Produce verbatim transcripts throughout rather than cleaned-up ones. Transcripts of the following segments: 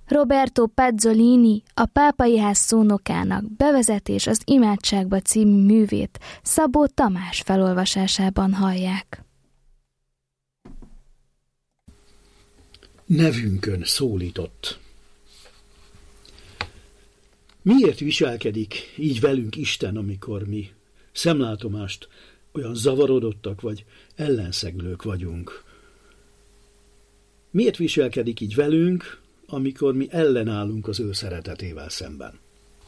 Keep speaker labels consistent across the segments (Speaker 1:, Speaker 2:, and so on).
Speaker 1: Roberto Pazzolini, a Pápai Ház szónokának Bevezetés az imádságba című művét Szabó Tamás felolvasásában hallják.
Speaker 2: Nevünkön szólított. Miért viselkedik így velünk Isten, amikor mi szemlátomást olyan zavarodottak vagy ellenszeglők vagyunk? Miért viselkedik így velünk, amikor mi ellenállunk az ő szeretetével szemben?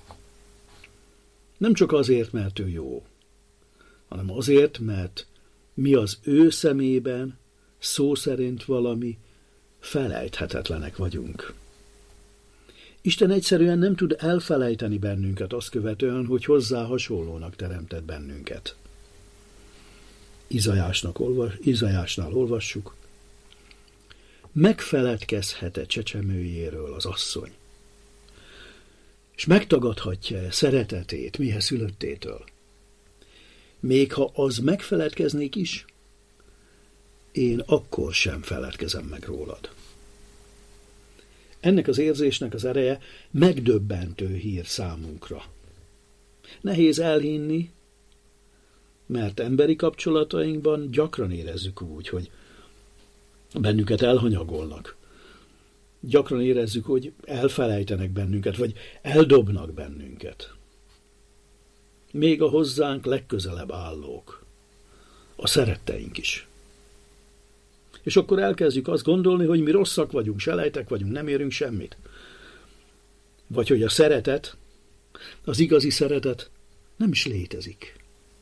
Speaker 2: Nem csak azért, mert ő jó, hanem azért, mert mi az ő szemében szó szerint valami felejthetetlenek vagyunk. Isten egyszerűen nem tud elfelejteni bennünket azt követően, hogy hozzá hasonlónak teremtett bennünket. Izajásnak olvas, Izajásnál olvassuk: megfeledkezhet-e csecsemőjéről az asszony, és megtagadhatja-e szeretetét mihez szülöttétől? Még ha az megfeledkeznék is, én akkor sem feledkezem meg rólad. Ennek az érzésnek az ereje megdöbbentő hír számunkra. Nehéz elhinni, mert emberi kapcsolatainkban gyakran érezzük úgy, hogy bennünket elhanyagolnak. Gyakran érezzük, hogy elfelejtenek bennünket, vagy eldobnak bennünket. Még a hozzánk legközelebb állók, a szeretteink is. És akkor elkezdjük azt gondolni, hogy mi rosszak vagyunk, selejtek vagyunk, nem érünk semmit. Vagy hogy a szeretet, az igazi szeretet nem is létezik.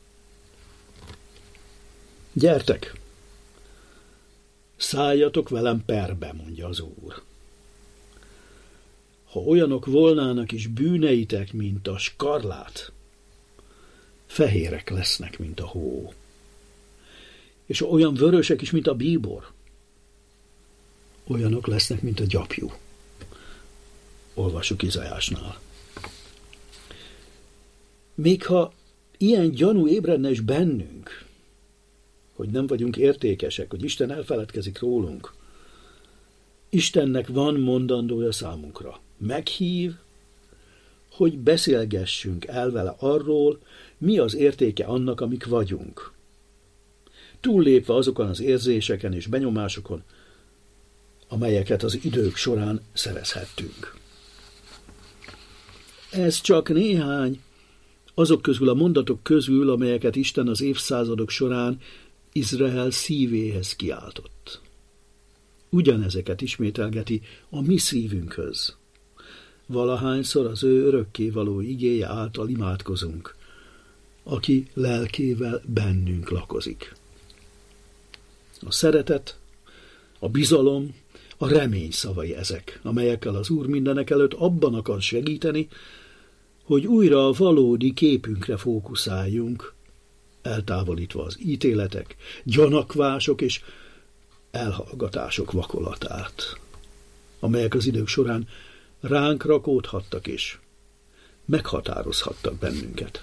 Speaker 2: Gyertek, szálljatok velem perbe, mondja az Úr. Ha olyanok volnának is bűneitek, mint a skarlát, fehérek lesznek, mint a hó. És olyan vörösek is, mint a bíbor, olyanok lesznek, mint a gyapjú. Olvassuk Izajásnál. Még ha ilyen gyanú ébredne is bennünk, hogy nem vagyunk értékesek, hogy Isten elfeledkezik rólunk, Istennek van mondandója számunkra. Meghív, hogy beszélgessünk el vele arról, mi az értéke annak, amik vagyunk. Túllépve azokon az érzéseken és benyomásokon, amelyeket az idők során szerezhettünk. Ez csak néhány azok közül a mondatok közül, amelyeket Isten az évszázadok során Izrael szívéhez kiáltott. Ugyanezeket ismételgeti a mi szívünkhöz. Valahányszor az ő örökkévaló igéje által imádkozunk, aki lelkével bennünk lakozik. A szeretet, a bizalom, a remény szavai ezek, amelyekkel az Úr mindenek előtt abban akar segíteni, hogy újra a valódi képünkre fókuszáljunk, eltávolítva az ítéletek, gyanakvások és elhallgatások vakolatát, amelyek az idők során ránk rakódhattak és meghatározhattak bennünket.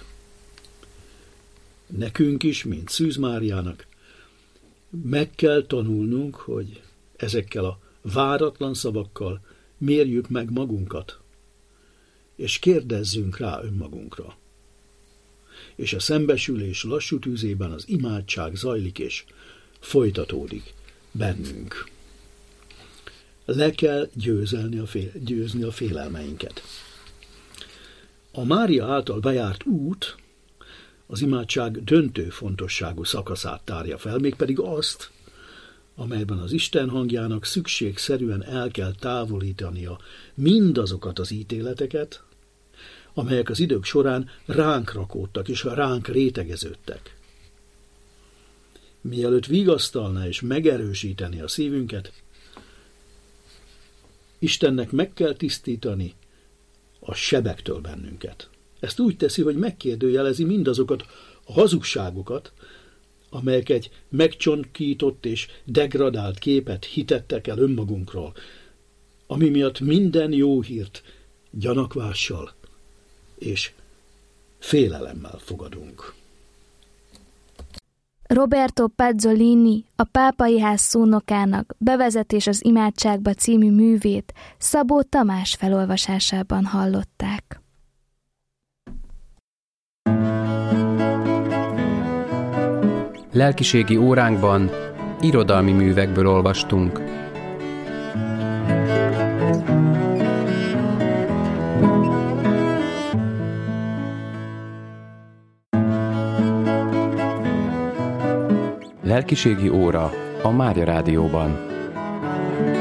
Speaker 2: Nekünk is, mint Szűz Máriának, meg kell tanulnunk, hogy ezekkel a váratlan szavakkal mérjük meg magunkat, és kérdezzünk rá önmagunkra. És a szembesülés lassú tűzében az imádság zajlik és folytatódik bennünk. Le kell győzelni a fél, győzni a félelmeinket. A Mária által bejárt út az imádság döntő fontosságú szakaszát tárja fel, mégpedig azt, amelyben az Isten hangjának szükségszerűen el kell távolítania mindazokat az ítéleteket, amelyek az idők során ránk rakódtak és ránk rétegeződtek. Mielőtt vigasztalná és megerősíteni a szívünket, Istennek meg kell tisztítani a sebektől bennünket. Ezt úgy teszi, hogy megkérdőjelezi mindazokat a hazugságokat, amelyek egy megcsonkított és degradált képet hitettek el önmagunkról, ami miatt minden jó hírt gyanakvással és félelemmel fogadunk.
Speaker 1: Roberto Pazzolini, a Pápai Ház szónokának Bevezetés az imádságba című művét Szabó Tamás felolvasásában hallották.
Speaker 3: Lelkiségi óránkban irodalmi művekből olvastunk. Lelkiségi óra a Mária Rádióban.